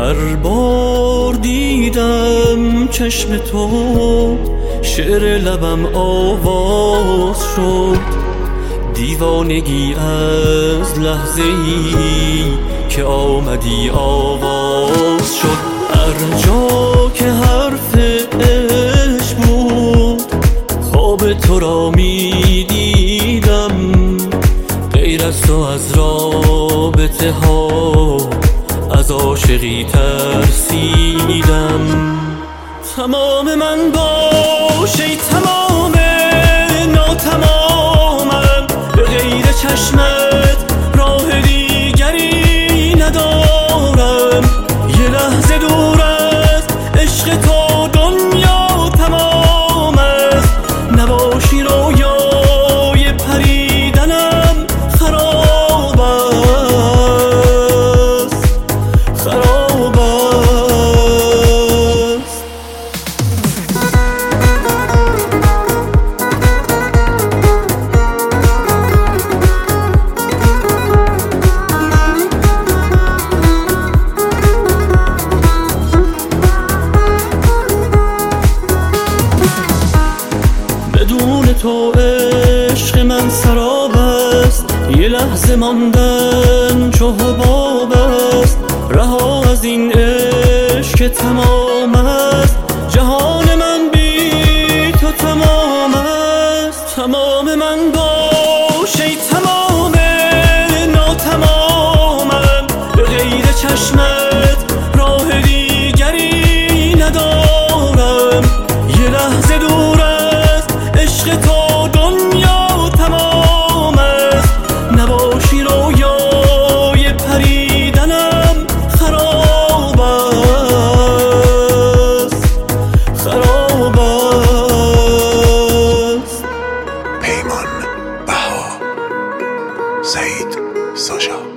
هر بار دیدم چشم تو شعر لبم آواز شد، دیوانگی از لحظه‌ای که آمدی آواز شد. هر جا که حرف عشق بود خواب تو را می دیدم، غیر از تو از رابطه ها از عاشقی ترسیدم. تمام من باش ای تمام ناتمامم، به غیر چشمت راه دیگری ندارم. یه لحظه دور از عشق تو دنیا تمام است، نباشی رویای پریدنم خراب است، خراب است. بدون تو عشق من سراب است، یه لحظه ماندن چو حباب است. رها از این عشق که تمام است، جهان من بی تو تمام است. تمام من باش ای تمام ناتمامم، به غیر چشمت راه دیگری ندارم. یه لحظه دور از عشق تو دنیا تمام است، نباشی رویای پریدنم خراب است، خراب است. پیمان بها، سعید ساشا.